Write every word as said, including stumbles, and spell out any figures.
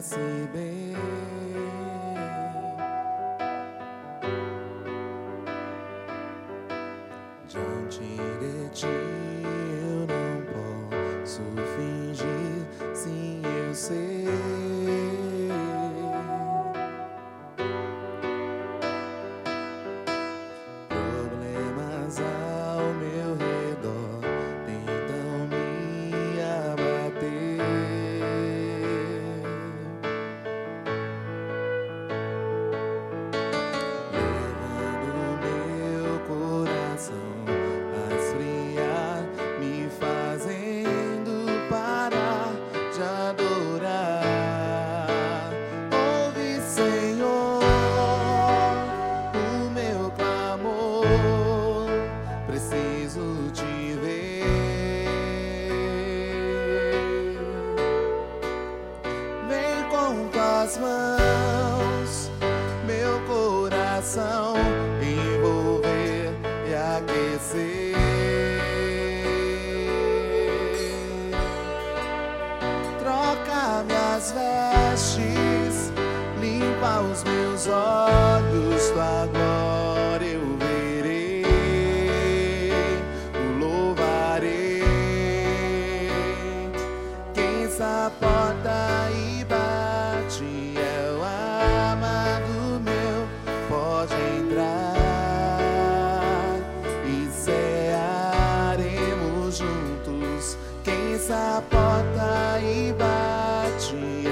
conhece bem. Diante de ti eu não posso fingir, sim eu sei. Problemas ao meu redor tentam me abater, levando meu coração a esfriar, me fazendo parar de adorar. Ouve, Senhor, o meu clamor, preciso te ver. Vem com tuas mãos, meu coração envolver e aquecer. Troca minhas vestes, limpa os meus olhos, tua glória eu verei, o louvarei. Quem sapota e bate é o amado meu, pode entrar e cearemos juntos. Quem sapota e bate